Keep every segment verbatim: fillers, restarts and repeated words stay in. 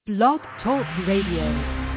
Blog Talk Radio.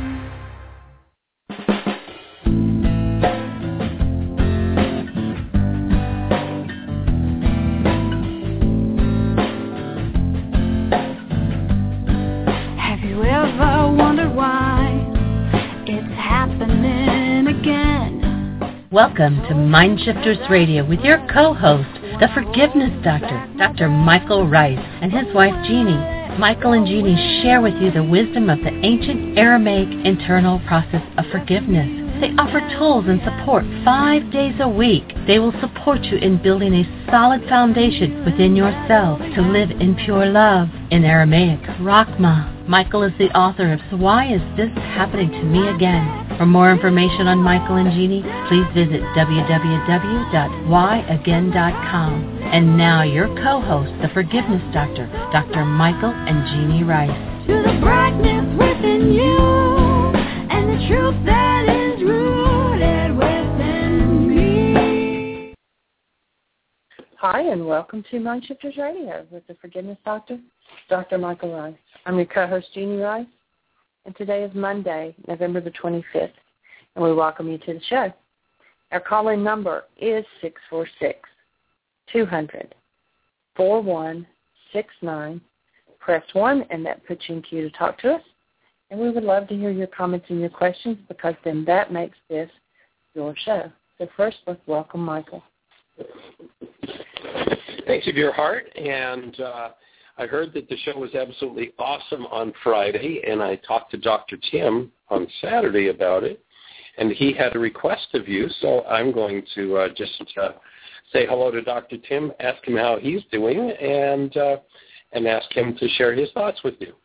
Welcome to Mindshifters Radio with your co-host, the Forgiveness Doctor, Doctor Michael Ryce, and his wife Jeanie. Michael and Jeanie share with you the wisdom of the ancient Aramaic internal process of forgiveness. They offer tools and support five days a week. They will support you in building a solid foundation within yourself to live in pure love. In Aramaic, Rachma. Michael is the author of So Why Is This Happening to Me Again? For more information on Michael and Jeanie, please visit w w w dot why again dot com. And now your co-host, the Forgiveness Doctor, Doctor Michael and Jeanie Ryce. To the brightness within you, and the truth that is rooted within me. Hi, and welcome to Mindshifters Radio with the Forgiveness Doctor, Doctor Michael Ryce. I'm your co-host, Jeanie Ryce, and today is Monday, November the twenty-fifth, and we welcome you to the show. Our call-in number is six four six, two hundred, four one six nine. Press one, and that puts you in queue to talk to us. And we would love to hear your comments and your questions, because then that makes this your show. So first, let's welcome Michael. Thanks, of your heart, and uh, I heard that the show was absolutely awesome on Friday, and I talked to Doctor Tim on Saturday about it, and he had a request of you, so I'm going to uh, just uh, say hello to Doctor Tim, ask him how he's doing, and uh, and ask him to share his thoughts with you.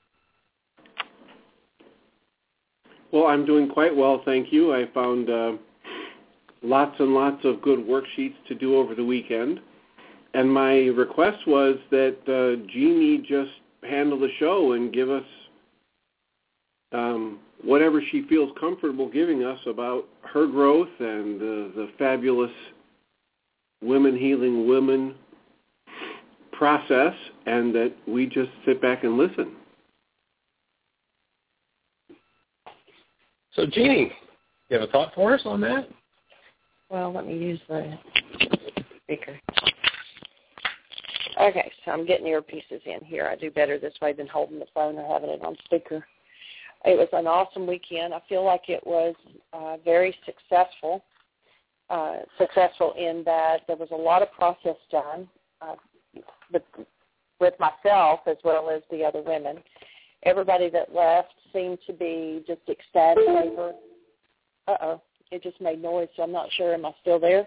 Well, I'm doing quite well, thank you. I found uh, lots and lots of good worksheets to do over the weekend. And my request was that uh, Jeanie just handle the show and give us um, whatever she feels comfortable giving us about her growth and uh, the fabulous Women Healing Women process, and that we just sit back and listen. So, Jeanie, you have a thought for us on that? Well, let me use the speaker. Okay, so I'm getting earpieces in here. I do better this way than holding the phone or having it on speaker. It was an awesome weekend. I feel like it was uh, very successful, uh, successful in that there was a lot of process done uh, with, with myself as well as the other women. Everybody that left seemed to be just ecstatic over. Uh-oh, it just made noise, so I'm not sure. Am I still there?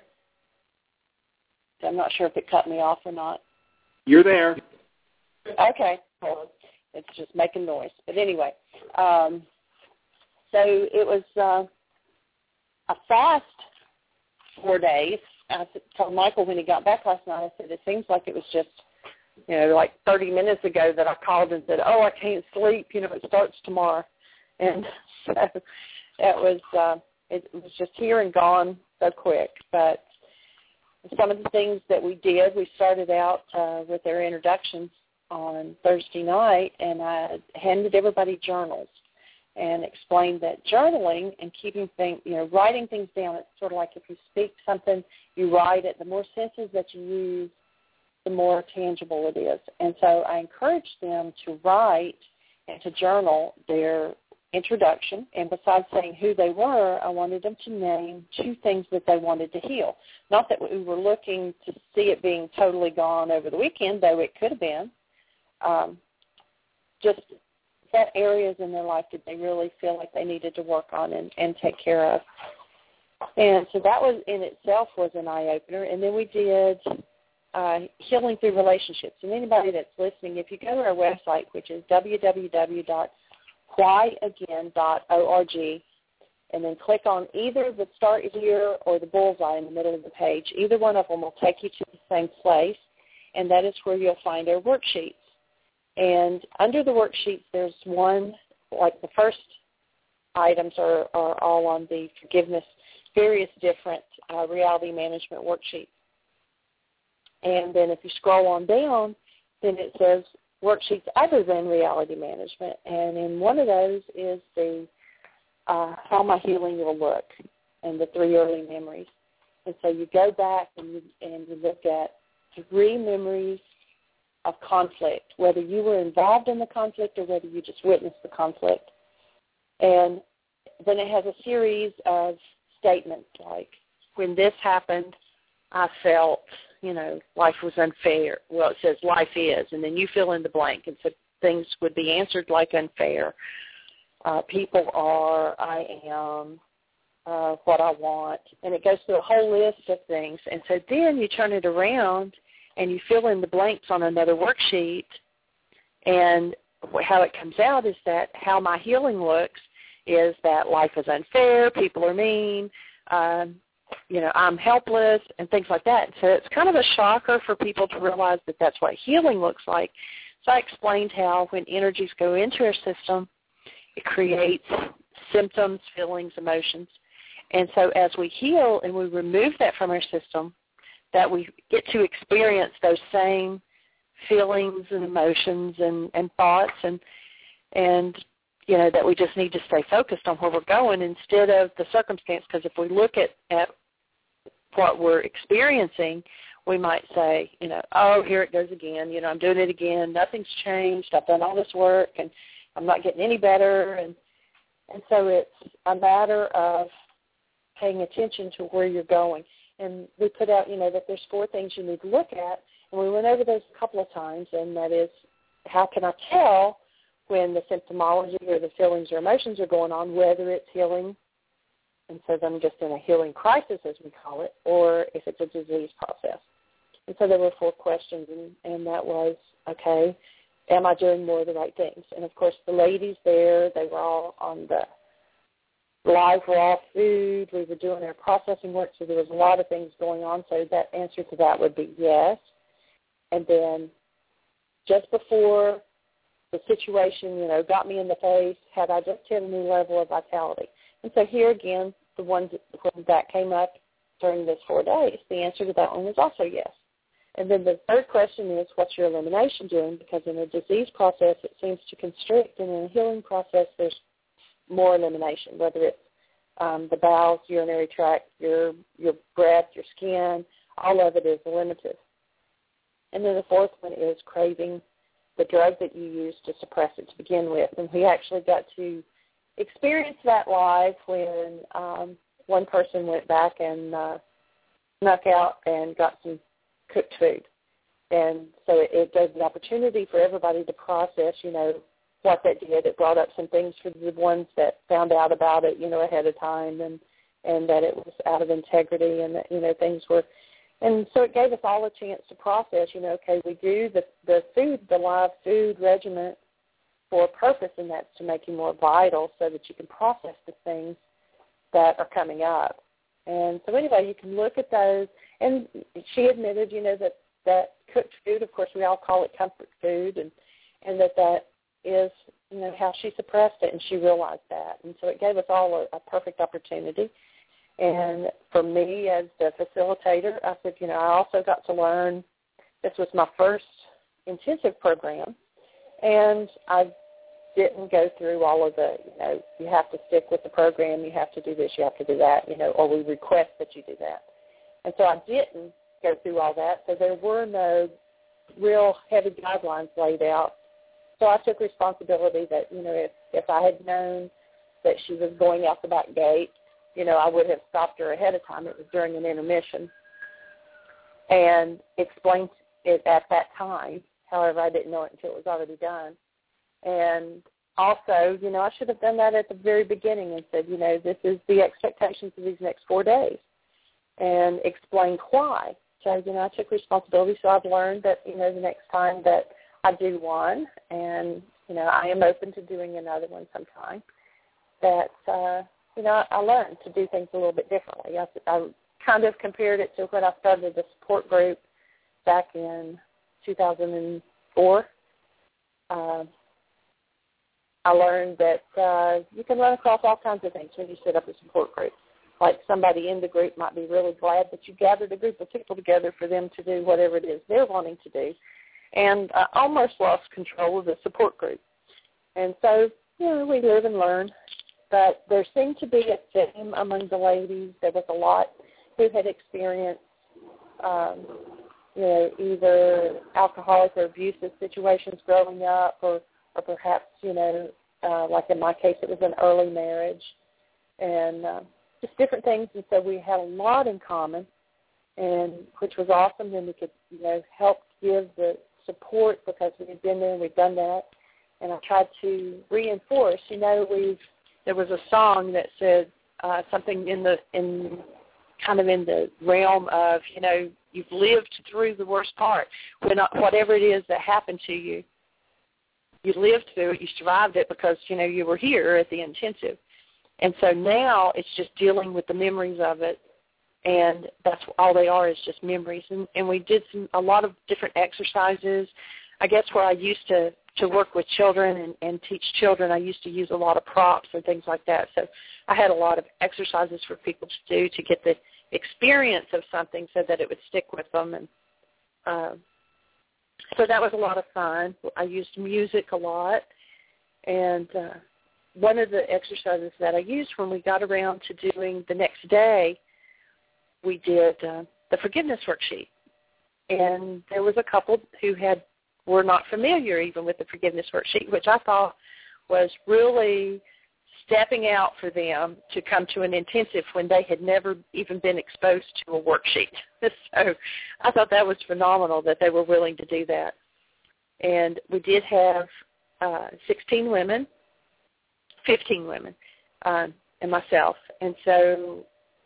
So I'm not sure if it cut me off or not. You're there. Okay. Well, it's just making noise. But anyway, um, so it was uh, a fast four days. I told Michael when he got back last night, I said, it seems like it was just, you know, like thirty minutes ago that I called and said, oh, I can't sleep. You know, it starts tomorrow. And so that was, uh, it was just here and gone so quick. But some of the things that we did, we started out uh, with their introductions on Thursday night, and I handed everybody journals and explained that journaling and keeping things, you know, writing things down, it's sort of like if you speak something, you write it. The more senses that you use, the more tangible it is. And so I encouraged them to write and to journal their introduction, and besides saying who they were, I wanted them to name two things that they wanted to heal. Not that we were looking to see it being totally gone over the weekend, though it could have been. Um, just what areas in their life did they really feel like they needed to work on and, and take care of. And so that was in itself was an eye-opener. And then we did uh, healing through relationships. And anybody that's listening, if you go to our website, which is w w w dot why again dot org, and then click on either the start here or the bullseye in the middle of the page. Either one of them will take you to the same place, and that is where you'll find our worksheets. And under the worksheets, there's one, like the first items are, are all on the forgiveness, various different uh, reality management worksheets. And then if you scroll on down, then it says worksheets other than reality management, and in one of those is the uh, how my healing will look and the three early memories. And so you go back and you, and you look at three memories of conflict, whether you were involved in the conflict or whether you just witnessed the conflict. And then it has a series of statements like, when this happened, I felt, you know, life was unfair. Well, it says life is, and then you fill in the blank. And so things would be answered like unfair. Uh, people are, I am, uh, what I want. And it goes through a whole list of things. And so then you turn it around and you fill in the blanks on another worksheet. And how it comes out is that how my healing looks is that life is unfair, people are mean, um, you know, I'm helpless, and things like that. So it's kind of a shocker for people to realize that that's what healing looks like. So I explained how when energies go into our system, it creates symptoms, feelings, emotions. And so as we heal and we remove that from our system, that we get to experience those same feelings and emotions and, and thoughts and, and, you know, that we just need to stay focused on where we're going instead of the circumstance. Because if we look at, at what we're experiencing, we might say, you know, oh, here it goes again. You know, I'm doing it again. Nothing's changed. I've done all this work, and I'm not getting any better. And and so it's a matter of paying attention to where you're going. And we put out, you know, that there's four things you need to look at. And we went over those a couple of times, and that is, how can I tell when the symptomology or the feelings or emotions are going on, whether it's healing, and so then just in a healing crisis, as we call it, or if it's a disease process. And so there were four questions, and, and that was, okay, am I doing more of the right things? And, of course, the ladies there, they were all on the live raw food. We were doing our processing work, so there was a lot of things going on. So that answer to that would be yes. And then just before the situation, you know, got me in the face, had I just hit a new level of vitality? And so here again, the ones when that came up during this four days, the answer to that one was also yes. And then the third question is, what's your elimination doing? Because in a disease process, it seems to constrict, and in a healing process, there's more elimination, whether it's um, the bowels, urinary tract, your your breath, your skin, all of it is limited. And then the fourth one is craving the drug that you use to suppress it to begin with. And we actually got to experience that live when um, one person went back and uh, snuck out and got some cooked food. And so it, it gave the opportunity for everybody to process, you know, what that did. It brought up some things for the ones that found out about it, you know, ahead of time, and, and that it was out of integrity, and that, you know, things were. And so it gave us all a chance to process, you know, okay, we do the, the food, the live food regimen for a purpose, and that's to make you more vital so that you can process the things that are coming up. And so anyway, you can look at those. And she admitted, you know, that, that cooked food, of course, we all call it comfort food, and, and that that is, you know, how she suppressed it, and she realized that. And so it gave us all a, a perfect opportunity. And for me as the facilitator, I said, you know, I also got to learn, this was my first intensive program, and I didn't go through all of the, you know, you have to stick with the program, you have to do this, you have to do that, you know, or we request that you do that. And so I didn't go through all that, so there were no real heavy guidelines laid out. So I took responsibility that, you know, if, if I had known that she was going out the back gate, you know, I would have stopped her ahead of time. It was during an intermission, and explained it at that time. However, I didn't know it until it was already done. And also, you know, I should have done that at the very beginning and said, you know, this is the expectations of these next four days, and explained why. So, you know, I took responsibility, so I've learned that, you know, the next time that I do one, and, you know, I am open to doing another one sometime, that, uh, you know, I learned to do things a little bit differently. I, I kind of compared it to when I started the support group back in two thousand four. Uh, I learned that uh, you can run across all kinds of things when you set up a support group. Like somebody in the group might be really glad that you gathered a group of people together for them to do whatever it is they're wanting to do. and I almost lost control of the support group. And so, you know, we live and learn. But there seemed to be a theme among the ladies. There was a lot who had experienced, um, you know, either alcoholic or abusive situations growing up, or, or perhaps, you know, uh, like in my case, it was an early marriage, and uh, just different things. And so we had a lot in common, and which was awesome. Then we could, you know, help give the support because we had been there and we'd done that. And I tried to reinforce, you know, we've, there was a song that said uh, something in the, in kind of in the realm of, you know, you've lived through the worst part. When, whatever it is that happened to you, you lived through it, you survived it because, you know, you were here at the intensive. And so now it's just dealing with the memories of it, and that's all they are is just memories. And, and we did some, a lot of different exercises. I guess where I used to, to work with children and, and teach children, I used to use a lot of props and things like that. So I had a lot of exercises for people to do to get the experience of something so that it would stick with them. And uh, so that was a lot of fun. I used music a lot. And uh, one of the exercises that I used when we got around to doing the next day, we did uh, the forgiveness worksheet. And there was a couple who had were not familiar even with the forgiveness worksheet, which I thought was really stepping out for them to come to an intensive when they had never even been exposed to a worksheet. So I thought that was phenomenal that they were willing to do that. And we did have uh, sixteen women, fifteen women, uh, and myself. And so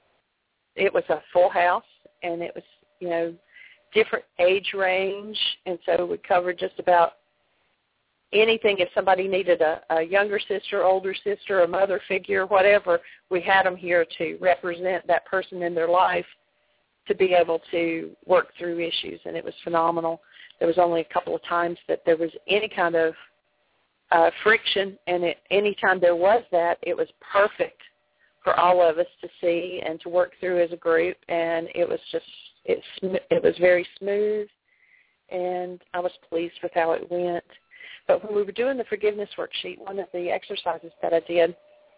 it was a full house, and it was, you know, different age range, and so we covered just about anything. If somebody needed a, a younger sister, older sister, a mother figure, whatever, we had them here to represent that person in their life to be able to work through issues, and it was phenomenal. There was only a couple of times that there was any kind of uh, friction, and it, any time there was that, it was perfect for all of us to see and to work through as a group, and it was just It, it was very smooth, and I was pleased with how it went. But when we were doing the forgiveness worksheet, one of the exercises that I did,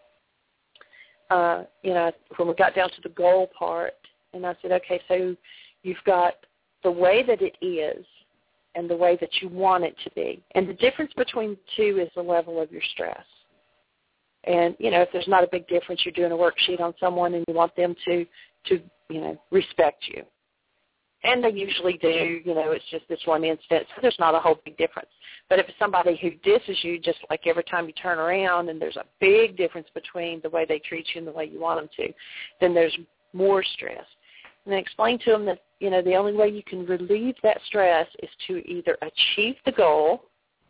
uh, you know, when we got down to the goal part, and I said, okay, so you've got the way that it is and the way that you want it to be. And the difference between the two is the level of your stress. And, you know, if there's not a big difference, you're doing a worksheet on someone and you want them to, to you know, respect you. And they usually do, you know, it's just this one instance. So there's not a whole big difference. But if it's somebody who disses you just like every time you turn around and there's a big difference between the way they treat you and the way you want them to, then there's more stress. And then explain to them that, you know, the only way you can relieve that stress is to either achieve the goal,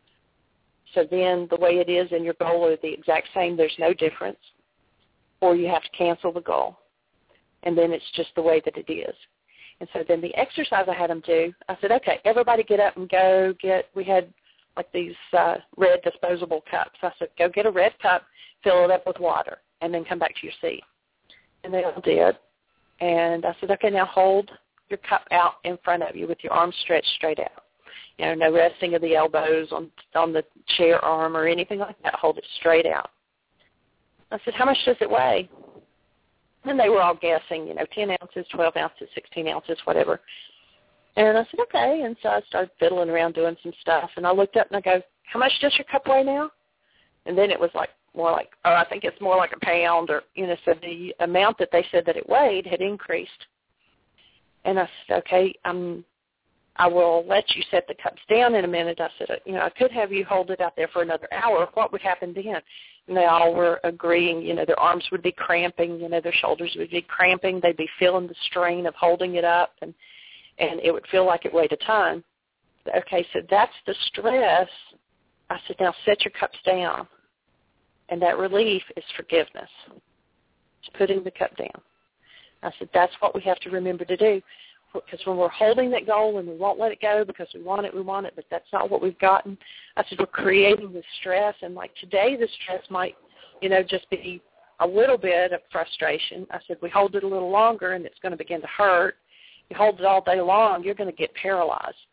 so then the way it is and your goal are the exact same, there's no difference, or you have to cancel the goal. And then it's just the way that it is. And so then the exercise I had them do, I said, okay, everybody get up and go get, we had like these uh, red disposable cups. I said, go get a red cup, fill it up with water, and then come back to your seat. And they all did. And I said, okay, now hold your cup out in front of you with your arms stretched straight out. You know, no resting of the elbows on on the chair arm or anything like that. Hold it straight out. I said, how much does it weigh? And they were all guessing, you know, ten ounces, twelve ounces, sixteen ounces, whatever. And I said, okay. And so I started fiddling around doing some stuff. And I looked up and I go, how much does your cup weigh now? And then it was like more like, oh, I think it's more like a pound, or, you know, so the amount that they said that it weighed had increased. And I said, okay, um, I will let you set the cups down in a minute. I said, you know, I could have you hold it out there for another hour. What would happen then? And they all were agreeing, you know, their arms would be cramping, you know, their shoulders would be cramping. They'd be feeling the strain of holding it up, and, and it would feel like it weighed a ton. Okay, so that's the stress. I said, now set your cups down. And that relief is forgiveness. It's putting the cup down. I said, that's what we have to remember to do. Because when we're holding that goal and we won't let it go because we want it, we want it, but that's not what we've gotten. I said, we're creating this stress. And like today, the stress might, you know, just be a little bit of frustration. I said, we hold it a little longer and it's going to begin to hurt. You hold it all day long, you're going to get paralyzed.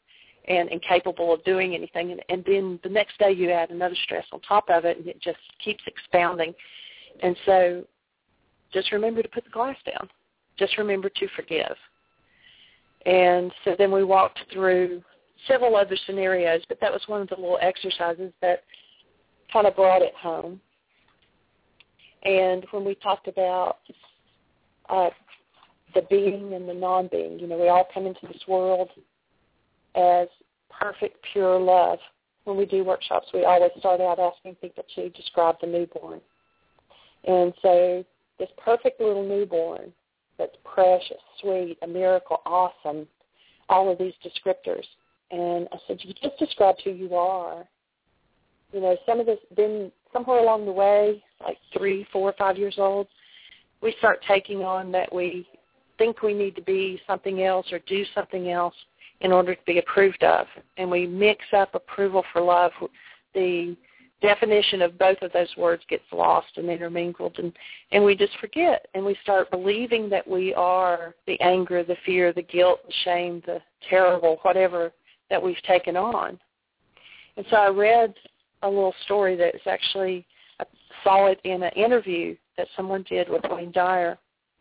and incapable of doing anything. And, and then the next day you add another stress on top of it, and it just keeps expounding. And so just remember to put the glass down. Just remember to forgive. And so then we walked through several other scenarios, but that was one of the little exercises that kind of brought it home. And when we talked about uh, the being and the non-being, you know, we all come into this world as perfect, pure love. When we do workshops, we always start out asking people to describe the newborn. And so this perfect little newborn that's precious, sweet, a miracle, awesome, all of these descriptors. And I said, you just described who you are. You know, some of this, then somewhere along the way, like three, four, five years old, we start taking on that we think we need to be something else or do something else in order to be approved of. And we mix up approval for love. The definition of both of those words gets lost and intermingled, and, and we just forget. And we start believing that we are the anger, the fear, the guilt, the shame, the terrible, whatever that we've taken on. And so I read a little story that is actually, I saw it in an interview that someone did with Wayne Dyer,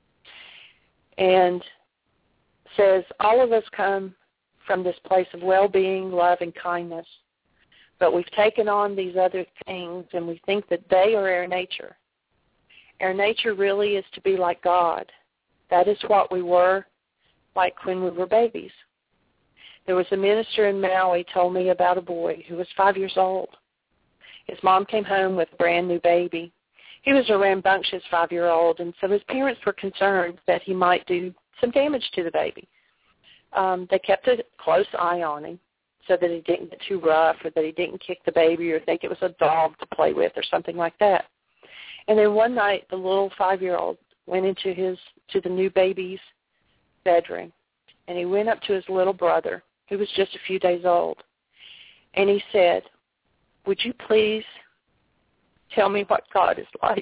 and says all of us come from this place of well-being, love, and kindness, but we've taken on these other things, and we think that they are our nature. Our nature really is to be like God. That is what we were like when we were babies. There was a minister in Maui told me about a boy who was five years old. His mom came home with a brand-new baby. He was a rambunctious five-year-old, and so his parents were concerned that he might do some damage to the baby. Um, they kept a close eye on him so that he didn't get too rough or that he didn't kick the baby or think it was a dog to play with or something like that. And then one night, the little five-year-old went into his to the new baby's bedroom, and he went up to his little brother, who was just a few days old, and he said, "Would you please tell me what God is like?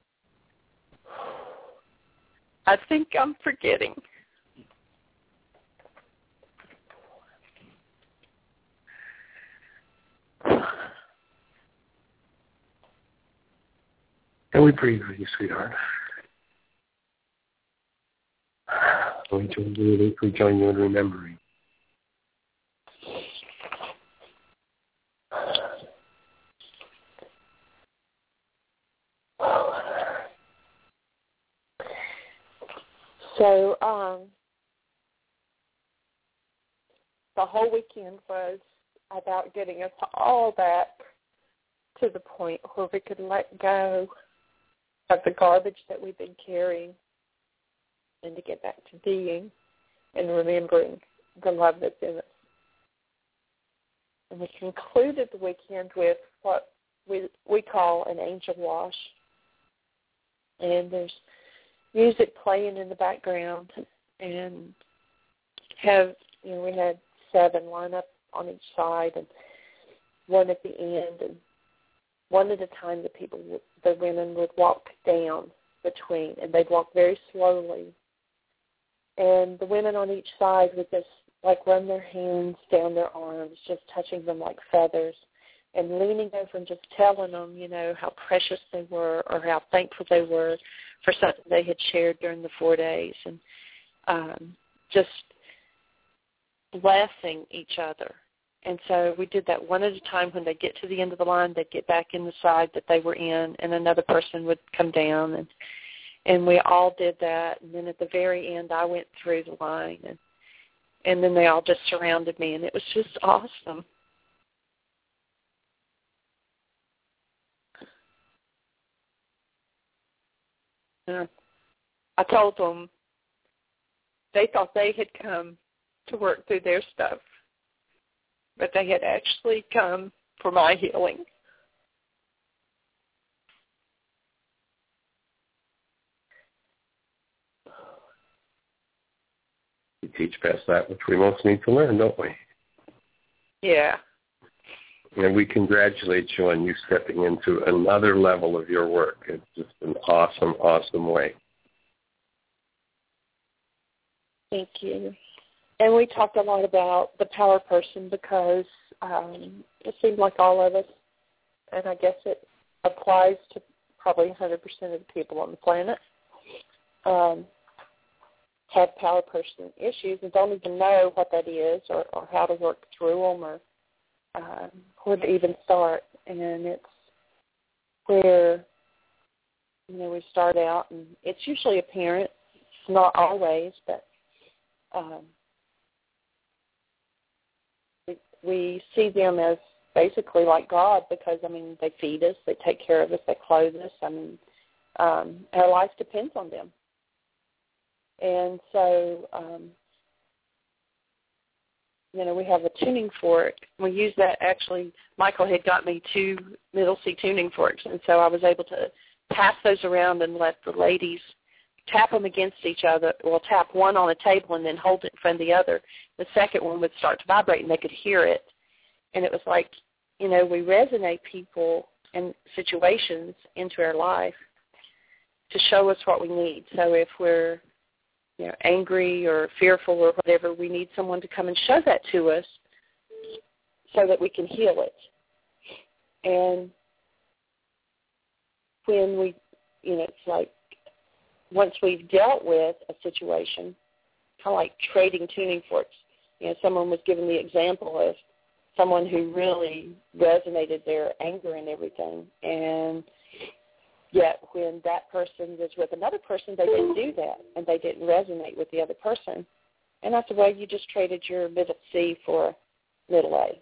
I think I'm forgetting." And we breathe with you, sweetheart. We join you, we join you in remembering. So um, the whole weekend was about getting us all back to the point where we could let go of the garbage that we've been carrying and to get back to being and remembering the love that's in us. And we concluded the weekend with what we we call an angel wash. And there's music playing in the background, and have you know we had seven line up on each side and one at the end, and one at a time the people, the women would walk down between, and they'd walk very slowly, and the women on each side would just like run their hands down their arms, just touching them like feathers, and leaning over and just telling them, you know, how precious they were or how thankful they were for something they had shared during the four days, and um, just blessing each other. And so we did that one at a time. When they get to the end of the line, they'd get back in the side that they were in, and another person would come down, and and we all did that. And then at the very end, I went through the line, and and then they all just surrounded me, and it was just awesome. Yeah. I told them they thought they had come to work through their stuff, but they had actually come for my healing. We teach past that which we most need to learn, don't we? Yeah. And we congratulate you on you stepping into another level of your work. It's just an awesome, awesome way. Thank you. and we talked a lot about the power person because um, it seemed like all of us, and I guess it applies to probably one hundred percent of the people on the planet, um, have power person issues and don't even know what that is or, or how to work through them or um, where to even start. And it's where, you know, we start out, and it's usually a parent, not always, but um, we, we see them as basically like God because, I mean, they feed us, they take care of us, they clothe us. I mean, um, our life depends on them. And so, um, you know, we have a tuning fork. We use that actually. Michael had got me two middle C tuning forks, and so I was able to pass those around and let the ladies tap them against each other. Well, tap one on a table and then hold it in front of the other. The second one would start to vibrate, and they could hear it. And it was like, you know, we resonate people and situations into our life to show us what we need. So if we're, you know, angry or fearful or whatever, we need someone to come and show that to us so that we can heal it. And when we, you know, it's like once we've dealt with a situation, kind of like trading tuning forks. You know, someone was given the example of someone who really resonated their anger and everything, and yet when that person was with another person, they didn't do that, and they didn't resonate with the other person. And I said, well, you just traded your middle C for middle A.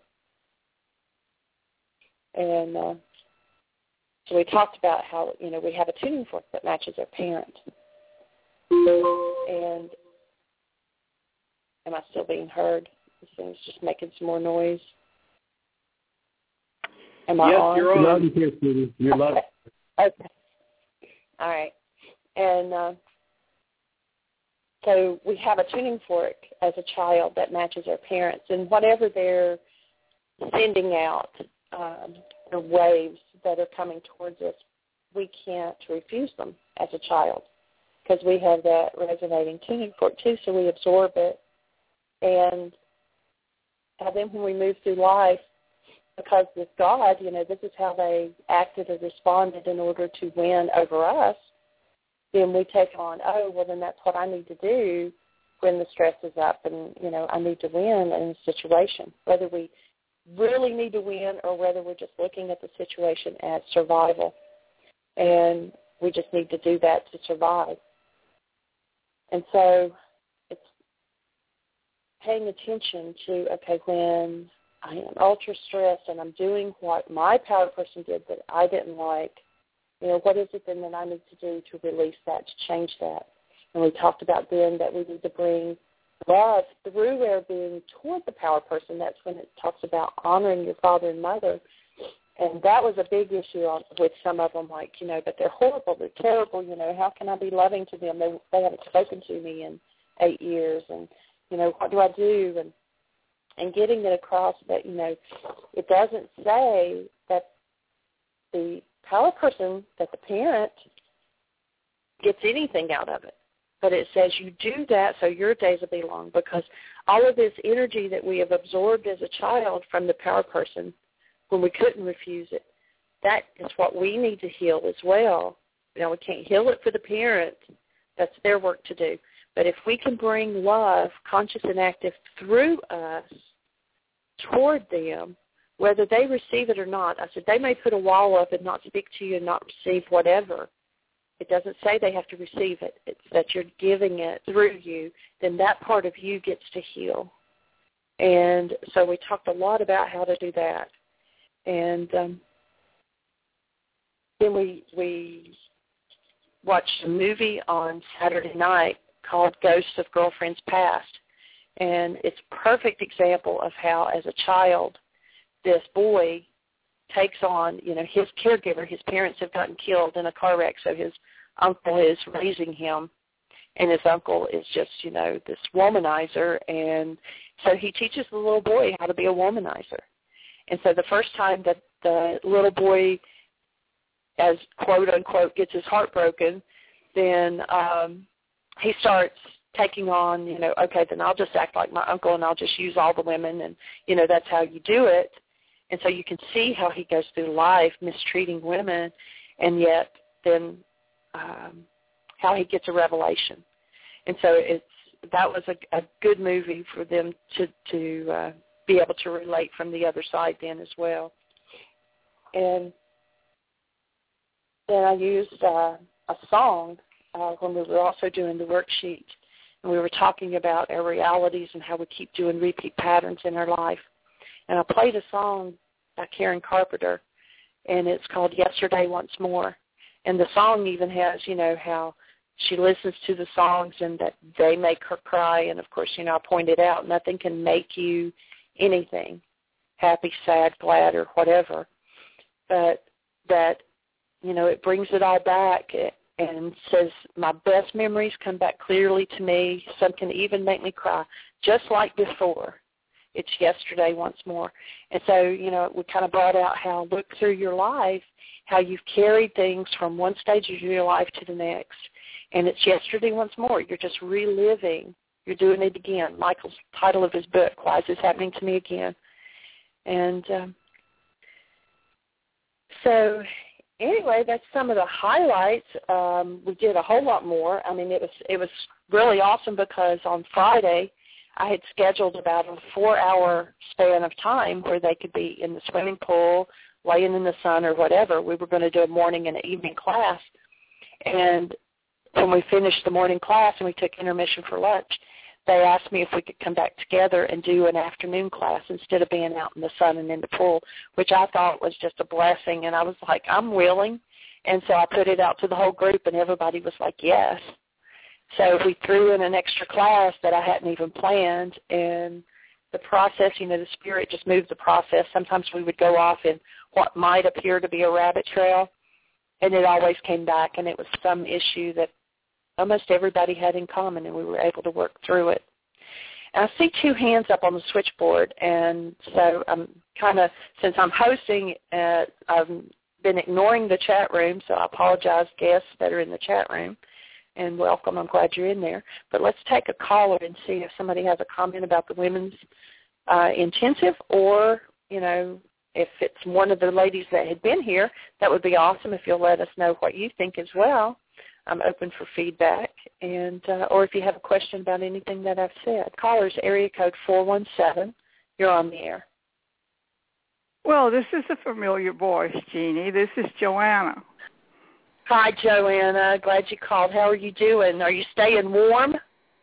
And uh, so we talked about how, you know, we have a tuning fork that matches our parent. And am I still being heard? This thing's just making some more noise. Am I yes, on? you're on. You're loud and clear, Sweetie. You're loud. Okay. Okay. All right. And uh, so we have a tuning fork as a child that matches our parents. And whatever they're sending out, um, the waves that are coming towards us, we can't refuse them as a child because we have that resonating tuning fork too, so we absorb it. And uh, then when we move through life, because with God, you know, this is how they acted or responded in order to win over us, then we take on, oh, well, then that's what I need to do when the stress is up and, you know, I need to win in a situation, whether we really need to win or whether we're just looking at the situation as survival. And we just need to do that to survive. And so it's paying attention to, okay, when I am ultra stressed and I'm doing what my power person did that I didn't like, you know, what is it then that I need to do to release that, to change that? And we talked about then that we need to bring love through our being toward the power person. That's when it talks about honoring your father and mother. And that was a big issue on, with some of them, like, you know, but they're horrible, they're terrible, you know, how can I be loving to them? They, they haven't spoken to me in eight years, and, you know, what do I do? And and getting it across that, you know, it doesn't say that the power person, that the parent gets anything out of it. But it says you do that so your days will be long, because all of this energy that we have absorbed as a child from the power person when we couldn't refuse it, that is what we need to heal as well. You know, we can't heal it for the parent. That's their work to do. But if we can bring love, conscious and active, through us toward them, whether they receive it or not, I said they may put a wall up and not speak to you and not receive whatever. It doesn't say they have to receive it. It's that you're giving it through you. Then that part of you gets to heal. And so we talked a lot about how to do that. And um, then we we watched a movie on Saturday night called Ghosts of Girlfriends Past. And it's a perfect example of how, as a child, this boy takes on, you know, his caregiver. His parents have gotten killed in a car wreck, so his uncle is raising him. And his uncle is just, you know, this womanizer. And so he teaches the little boy how to be a womanizer. And so the first time that the little boy, as quote unquote, gets his heart broken, then um, he starts taking on, you know, okay, then I'll just act like my uncle and I'll just use all the women and, you know, that's how you do it. And so you can see how he goes through life mistreating women, and yet then um, how he gets a revelation. And so it's that was a, a good movie for them to, to uh, be able to relate from the other side then as well. And then I used uh, a song uh, when we were also doing the worksheet, and we were talking about our realities and how we keep doing repeat patterns in our life. And I played a song by Karen Carpenter, and it's called Yesterday Once More. And the song even has, you know, how she listens to the songs and that they make her cry. And, of course, you know, I pointed out nothing can make you anything, happy, sad, glad, or whatever. But that, you know, it brings it all back and says, my best memories come back clearly to me. Some can even make me cry, just like before. It's yesterday once more. And so, you know, we kind of brought out how look through your life, how you've carried things from one stage of your life to the next. And it's yesterday once more. You're just reliving. You're doing it again. Michael's title of his book, Why Is This Happening to Me Again? And um, so anyway, that's some of the highlights. Um, we did a whole lot more. I mean, it was it was really awesome because on Friday I had scheduled about a four-hour span of time where they could be in the swimming pool, laying in the sun or whatever. We were going to do a morning and an evening class. And when we finished the morning class and we took intermission for lunch, they asked me if we could come back together and do an afternoon class instead of being out in the sun and in the pool, which I thought was just a blessing. And I was like, I'm willing. And so I put it out to the whole group, and everybody was like, yes. So we threw in an extra class that I hadn't even planned, and the process, you know, the Spirit just moved the process. Sometimes we would go off in what might appear to be a rabbit trail, and it always came back, and it was some issue that almost everybody had in common, and we were able to work through it. And I see two hands up on the switchboard, and so I'm kind of, since I'm hosting, uh, I've been ignoring the chat room, so I apologize, guests that are in the chat room. And welcome. I'm glad you're in there. But let's take a caller and see if somebody has a comment about the women's uh, intensive, or, you know, if it's one of the ladies that had been here, that would be awesome if you'll let us know what you think as well. I'm open for feedback, and uh, or if you have a question about anything that I've said. Callers, area code four one seven. You're on the air. Well, this is a familiar voice, Jeanie. This is Joanna. Hi, Joanna. Glad you called. How are you doing? Are you staying warm?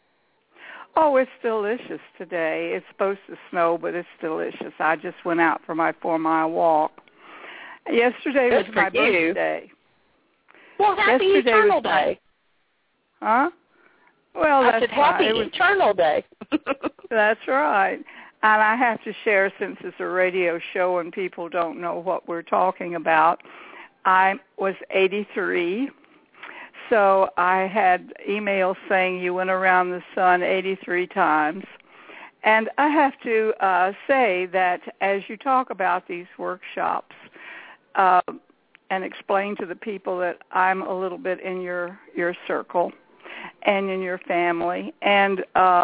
Oh, it's delicious today. It's supposed to snow, but it's delicious. I just went out for my four-mile walk. Yesterday Good was my you. birthday. Well, happy Yesterday Eternal was my... Day. Huh? Well, I that's said happy right. Was... Eternal Day. That's right. And I have to share, since it's a radio show and people don't know what we're talking about, I was eighty-three, so I had emails saying you went around the sun eighty-three times. And I have to uh, say that as you talk about these workshops uh, and explain to the people that I'm a little bit in your, your circle and in your family, and uh,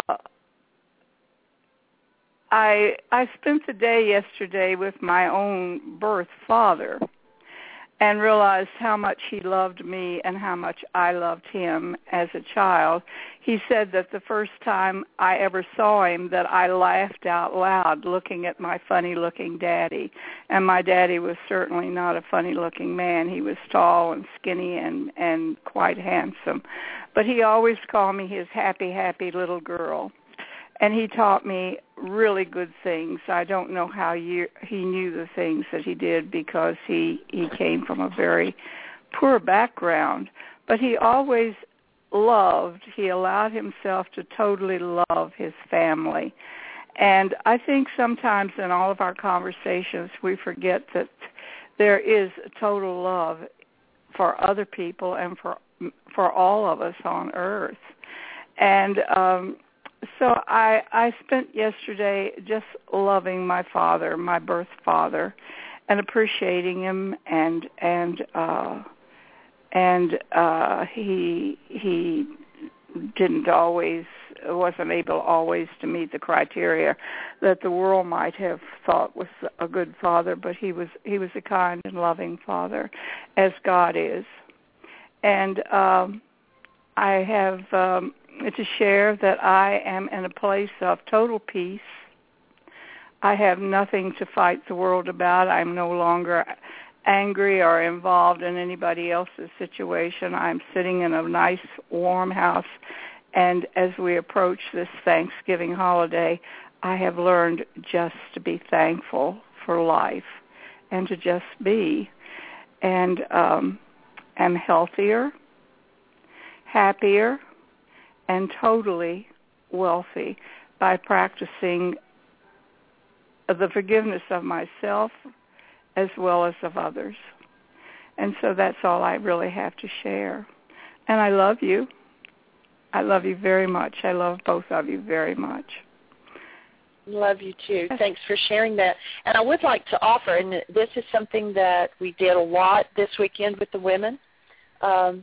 I I spent the day yesterday with my own birth father, and realized how much he loved me and how much I loved him as a child. He said that the first time I ever saw him that I laughed out loud looking at my funny-looking daddy. And my daddy was certainly not a funny-looking man. He was tall and skinny and, and quite handsome. But he always called me his happy, happy little girl. And he taught me really good things. I don't know how you, he knew the things that he did because he, he came from a very poor background. But he always loved, he allowed himself to totally love his family. And I think sometimes in all of our conversations we forget that there is total love for other people and for for all of us on earth. And um So I, I spent yesterday just loving my father, my birth father, and appreciating him, and and uh, and uh, he he didn't always, wasn't able always to meet the criteria that the world might have thought was a good father, but he was he was a kind and loving father, as God is. And um, I have um, to share that I am in a place of total peace. I have nothing to fight the world about. I'm no longer angry or involved in anybody else's situation. I'm sitting in a nice, warm house, and as we approach this Thanksgiving holiday, I have learned just to be thankful for life and to just be, and um, am healthier, happier, and totally wealthy by practicing the forgiveness of myself as well as of others. And so that's all I really have to share. And I love you. I love you very much. I love both of you very much. Love you too. Thanks for sharing that. And I would like to offer, and this is something that we did a lot this weekend with the women, um,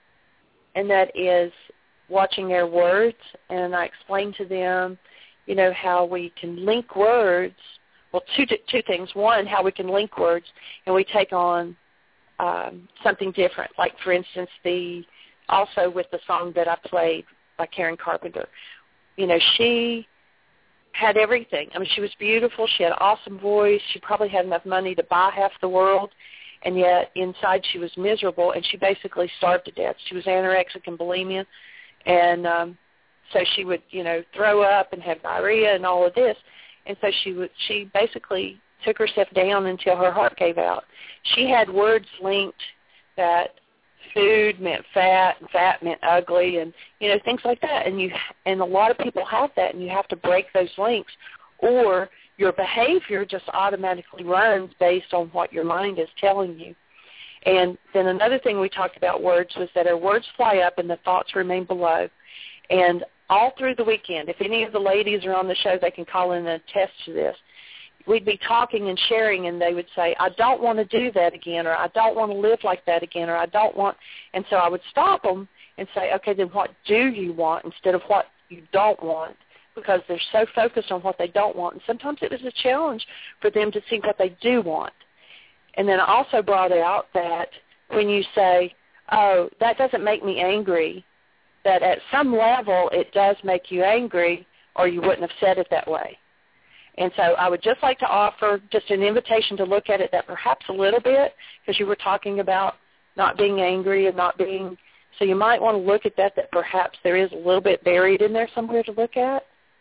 and that is watching their words. And I explained to them, you know, how we can link words. Well, two two things. One, how we can link words, and we take on um, something different. Like, for instance, the also with the song that I played by Karen Carpenter. You know, she had everything. I mean, she was beautiful. She had an awesome voice. She probably had enough money to buy half the world, and yet inside she was miserable, and she basically starved to death. She was anorexic and bulimia, and um, so she would, you know, throw up and have diarrhea and all of this. And so she would, she basically took herself down until her heart gave out. She had words linked that food meant fat, and fat meant ugly, and, you know, things like that. And you, and a lot of people have that, and you have to break those links, or your behavior just automatically runs based on what your mind is telling you. And then another thing we talked about words was that our words fly up and the thoughts remain below. And all through the weekend, if any of the ladies are on the show, they can call in and attest to this. We'd be talking and sharing, and they would say, I don't want to do that again, or I don't want to live like that again, or I don't want. And so I would stop them and say, okay, then what do you want instead of what you don't want? Because they're so focused on what they don't want. And sometimes it was a challenge for them to see what they do want. And then I also brought out that when you say, oh, that doesn't make me angry, that at some level it does make you angry, or you wouldn't have said it that way. And so I would just like to offer just an invitation to look at it that perhaps a little bit, because you were talking about not being angry and not being, so you might want to look at that, that perhaps there is a little bit buried in there somewhere to look at,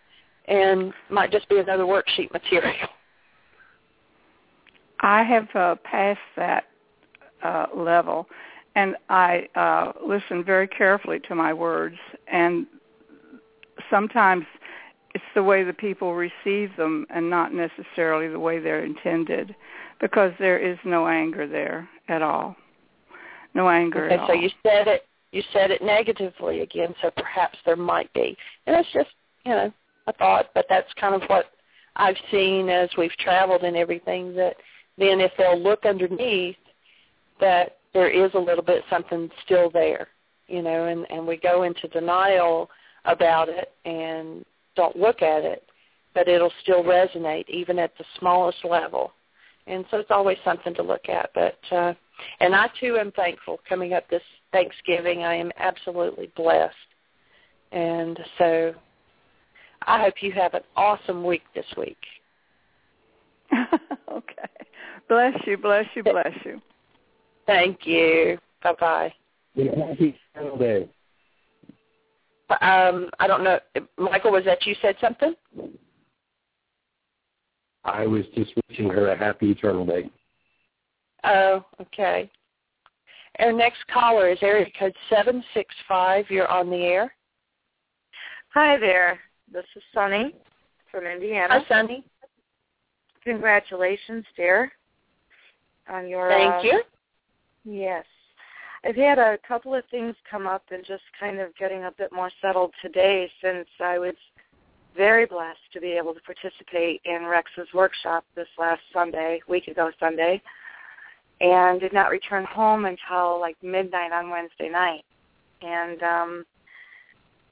and might just be another worksheet material. I have uh, passed that uh, level, and I uh, listen very carefully to my words, and sometimes it's the way the people receive them and not necessarily the way they're intended, because there is no anger there at all. No anger okay, at all. So you said it you said it negatively again, so perhaps there might be. And it's just, you know, a thought, but that's kind of what I've seen as we've traveled and everything, that then if they'll look underneath, that there is a little bit something still there, you know, and, and we go into denial about it and don't look at it, but it'll still resonate even at the smallest level. And so it's always something to look at. But uh, and I, too, am thankful coming up this Thanksgiving. I am absolutely blessed. And so I hope you have an awesome week this week. Okay. Bless you, bless you, bless you. Thank you. Bye-bye. Happy Sunday. Um, I don't know. Michael, was that you said something? I was just wishing her a happy eternal day. Oh, okay. Our next caller is area code seven six five. You're on the air. Hi there. This is Sunny from Indiana. Hi, Sunny. Congratulations, dear, on your... Thank uh, you. Yes. I've had a couple of things come up and just kind of getting a bit more settled today, since I was very blessed to be able to participate in Rex's workshop this last Sunday, week ago Sunday, and did not return home until like midnight on Wednesday night. And um,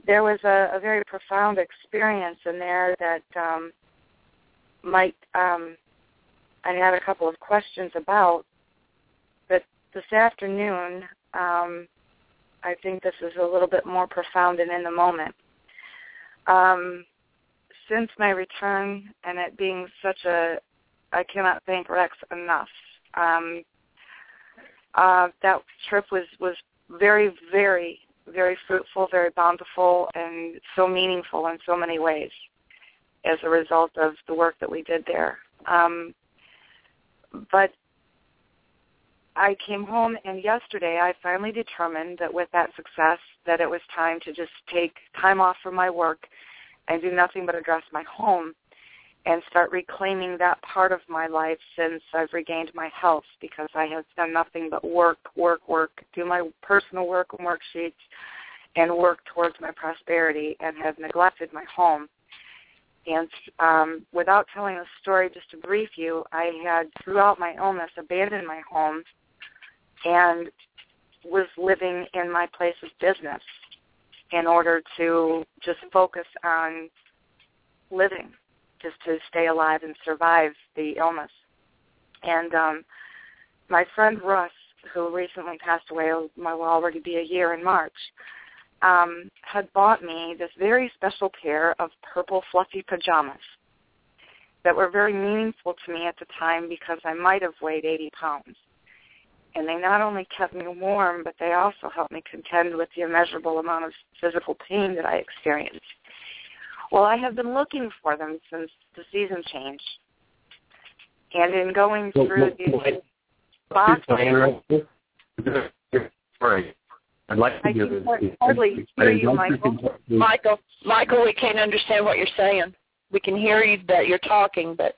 there was a, a very profound experience in there that um, might um, I had a couple of questions about. But this afternoon, um, I think this is a little bit more profound and in the moment. Um, since my return, and it being such a, I cannot thank Rex enough. Um, uh, that trip was, was very, very, very fruitful, very bountiful, and so meaningful in so many ways as a result of the work that we did there. Um, but I came home, and yesterday I finally determined that with that success that it was time to just take time off from my work and do nothing but address my home and start reclaiming that part of my life since I've regained my health, because I have done nothing but work, work, work, do my personal work and worksheets and work towards my prosperity, and have neglected my home. And um, without telling the story, just to brief you, I had, throughout my illness, abandoned my home and was living in my place of business in order to just focus on living, just to stay alive and survive the illness. And um, my friend Russ, who recently passed away, will already be a year in March, um, had bought me this very special pair of purple fluffy pajamas that were very meaningful to me at the time because I might have weighed eighty pounds. And they not only kept me warm, but they also helped me contend with the immeasurable amount of physical pain that I experienced. Well, I have been looking for them since the season change. And in going through these boxes, I'd like to I give can hardly hear you, Michael. Michael, Michael, we can't understand what you're saying. We can hear you that you're talking, but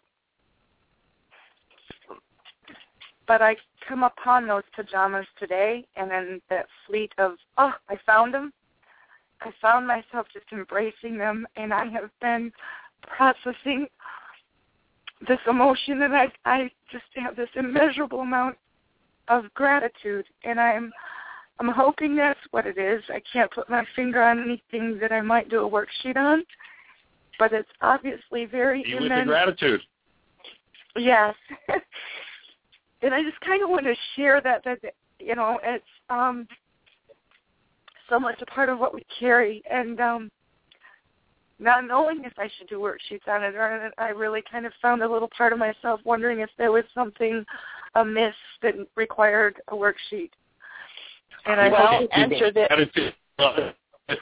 But I come upon those pajamas today, and then that fleet of, oh, I found them. I found myself just embracing them, and I have been processing this emotion, and I, I just have this immeasurable amount of gratitude, and I'm I'm hoping that's what it is. I can't put my finger on anything that I might do a worksheet on, but it's obviously very Be immense. with the gratitude. Yes. And I just kind of want to share that, that, you know, it's um, so much a part of what we carry. And um, not knowing if I should do worksheets on it, or I really kind of found a little part of myself wondering if there was something amiss that required a worksheet. And I well, hope answer that.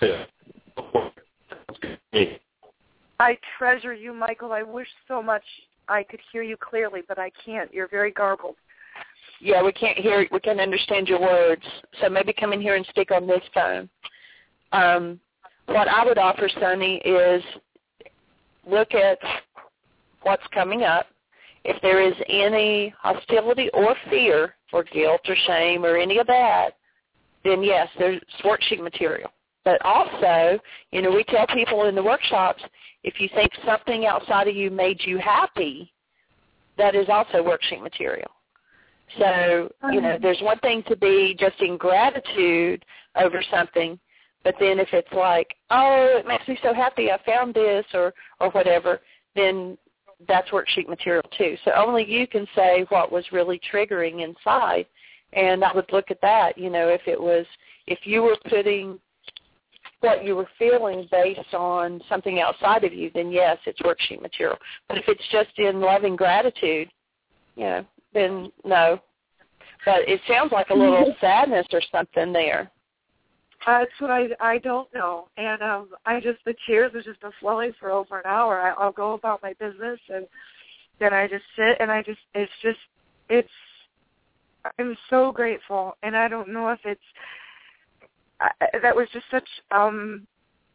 I treasure you, Michael. I wish so much I could hear you clearly, but I can't. You're very garbled. Yeah, we can't hear. We can't understand your words. So maybe come in here and speak on this phone. Um, what I would offer, Sonny, is look at what's coming up. If there is any hostility or fear or guilt or shame or any of that, then yes, there's worksheet material. But also, you know, we tell people in the workshops, if you think something outside of you made you happy, that is also worksheet material. So, you know, there's one thing to be just in gratitude over something, but then if it's like, oh, it makes me so happy I found this or, or whatever, then that's worksheet material too. So only you can say what was really triggering inside. And I would look at that, you know, if it was, if you were putting what you were feeling based on something outside of you, then yes, it's worksheet material. But if it's just in loving gratitude, you know, then no. But it sounds like a little sadness or something there. That's what I I don't know, and um, I just the tears have just been flowing for over an hour. I, I'll go about my business, and then I just sit, and I just it's just it's I'm so grateful, and I don't know if it's I, that was just such um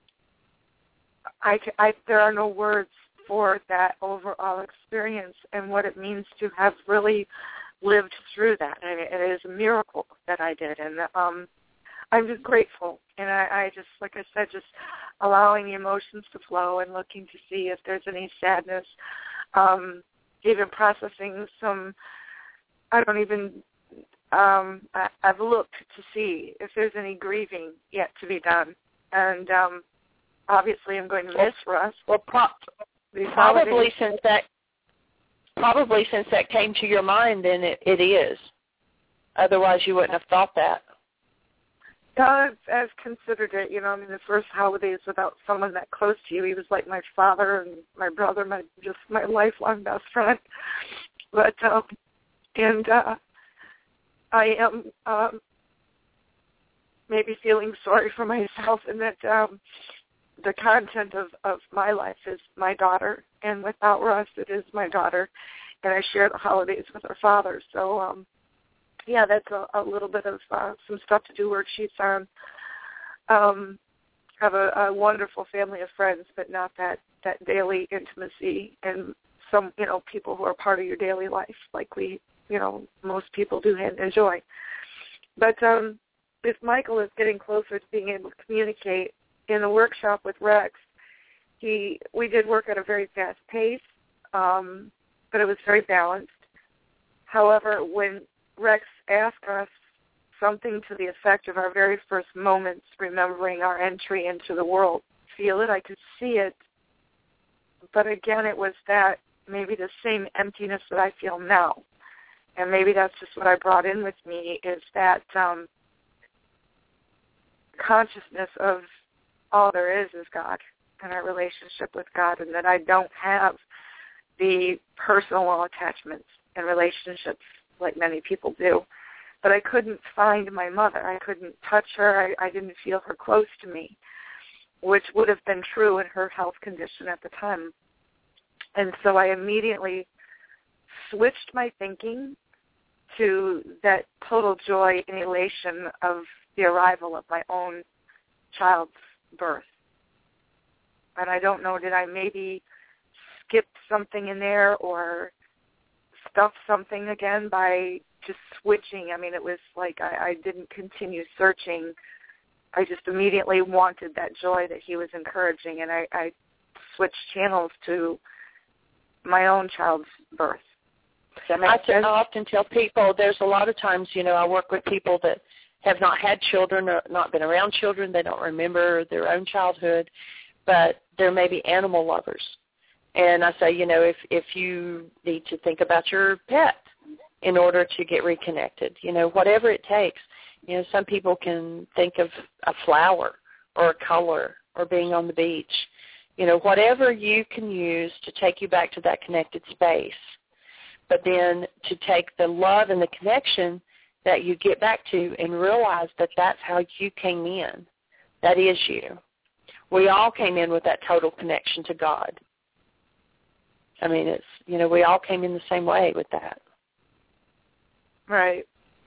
I, I there are no words for that overall experience and what it means to have really lived through that, and it, it is a miracle that I did, and um. I'm just grateful, and I, I just, like I said, just allowing the emotions to flow and looking to see if there's any sadness, um, even processing some, I don't even, um, I, I've looked to see if there's any grieving yet to be done, and um, obviously I'm going to miss Russ. Well, pro- probably since that probably since that came to your mind, then it, it is. Otherwise, you wouldn't have thought that. Yeah, I've, I've considered it. You know, I mean, the first holidays without someone that close to you, he was like my father and my brother, my just my lifelong best friend. But um, and uh, I am um, maybe feeling sorry for myself in that um, the content of, of my life is my daughter, and without Russ, it is my daughter, and I share the holidays with her father. So, um, yeah, that's a, a little bit of uh, some stuff to do worksheets on. Um, have a, a wonderful family of friends, but not that, that daily intimacy and some, you know, people who are part of your daily life, like we, you know, most people do and enjoy. But um, if Michael is getting closer to being able to communicate, in the workshop with Rex, he we did work at a very fast pace, um, but it was very balanced. However, when Rex asked us something to the effect of our very first moments, remembering our entry into the world, feel it, I could see it, but again, it was that maybe the same emptiness that I feel now. And maybe that's just what I brought in with me, is that um, consciousness of all there is is God and our relationship with God, and that I don't have the personal attachments and relationships like many people do. But I couldn't find my mother. I couldn't touch her. I, I didn't feel her close to me, which would have been true in her health condition at the time. And so I immediately switched my thinking to that total joy and elation of the arrival of my own child's birth. And I don't know, did I maybe skip something in there or stuff something again by just switching? I mean, it was like I, I didn't continue searching. I just immediately wanted that joy that he was encouraging, and I, I switched channels to my own child's birth. Does that make I, sense? I often tell people there's a lot of times, you know, I work with people that have not had children or not been around children. They don't remember their own childhood, but there may be animal lovers. And I say, you know, if, if you need to think about your pet in order to get reconnected, you know, whatever it takes. You know, some people can think of a flower or a color or being on the beach. You know, whatever you can use to take you back to that connected space. But then to take the love and the connection that you get back to and realize that that's how you came in. That is you. We all came in with that total connection to God. I mean, it's, you know, we all came in the same way with that. Right.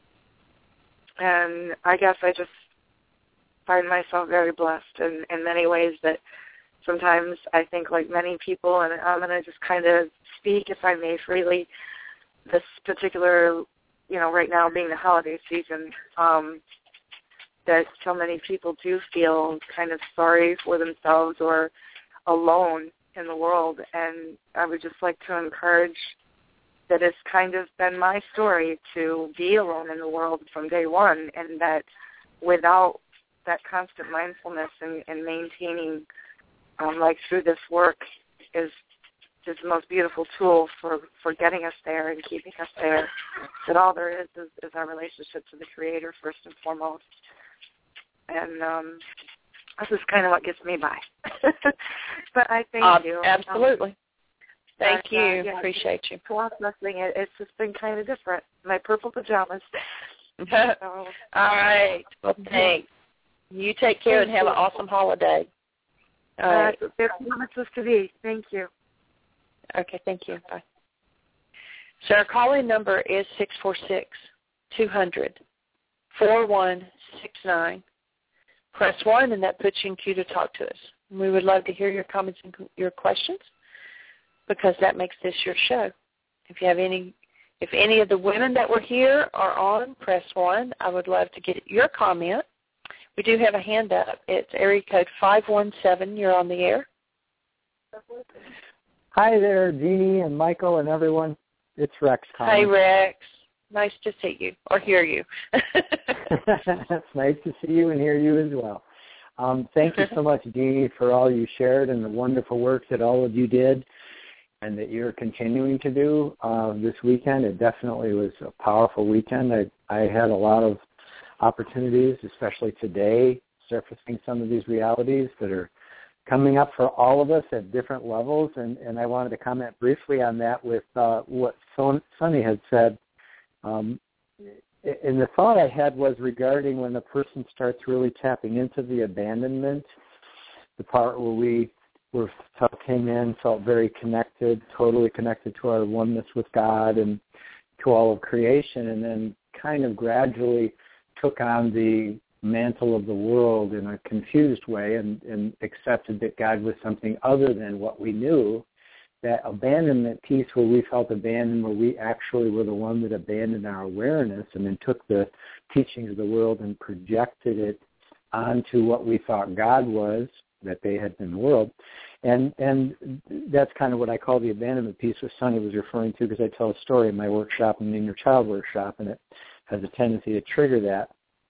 And I guess I just find myself very blessed in, in many ways that sometimes I think, like many people, and I'm going to just kind of speak, if I may, freely, this particular, you know, right now being the holiday season, um, that so many people do feel kind of sorry for themselves or alone in the world. And I would just like to encourage that it's kind of been my story to be alone in the world from day one, and that without that constant mindfulness and, and maintaining, um, like through this work, is is the most beautiful tool for, for getting us there and keeping us there. That all there is is, is our relationship to the Creator first and foremost. And um, this is kind of what gets me by. But I thank uh, you. Absolutely. Um, Thank but, you. Uh, yeah, Appreciate you. Processing it, it's just been kind of different. My purple pajamas. So, all right. Well, thanks. You take care Thank and have you. an awesome holiday. All uh, right. There's promises to be. Thank you. Okay, thank you. Bye. So our calling number is six four six, two hundred, four one six nine. Press one, and that puts you in queue to talk to us. And we would love to hear your comments and your questions, because that makes this your show. If you have any, if any of the women that were here are on, press one. I would love to get your comment. We do have a hand up. It's area code five one seven. You're on the air. Hi there, Jeannie and Michael and everyone. It's Rex calling. Hey, Rex. Nice to see you or hear you. It's nice to see you and hear you as well. Um, thank you so much, Jeannie, for all you shared and the wonderful work that all of you did and that you're continuing to do uh, this weekend. It definitely was a powerful weekend. I, I had a lot of opportunities, especially today, surfacing some of these realities that are coming up for all of us at different levels. And, and I wanted to comment briefly on that with uh, what Son- Sonny had said. Um, and the thought I had was regarding when a person starts really tapping into the abandonment, the part where we were came in, felt very connected, totally connected to our oneness with God and to all of creation, and then kind of gradually took on the mantle of the world in a confused way and, and accepted that God was something other than what we knew. That abandonment piece where we felt abandoned, where we actually were the one that abandoned our awareness and then took the teachings of the world and projected it onto what we thought God was, that they had in the world. And and that's kind of what I call the abandonment piece, which Sonny was referring to, because I tell a story in my workshop, in the Inner Child workshop, and it has a tendency to trigger that.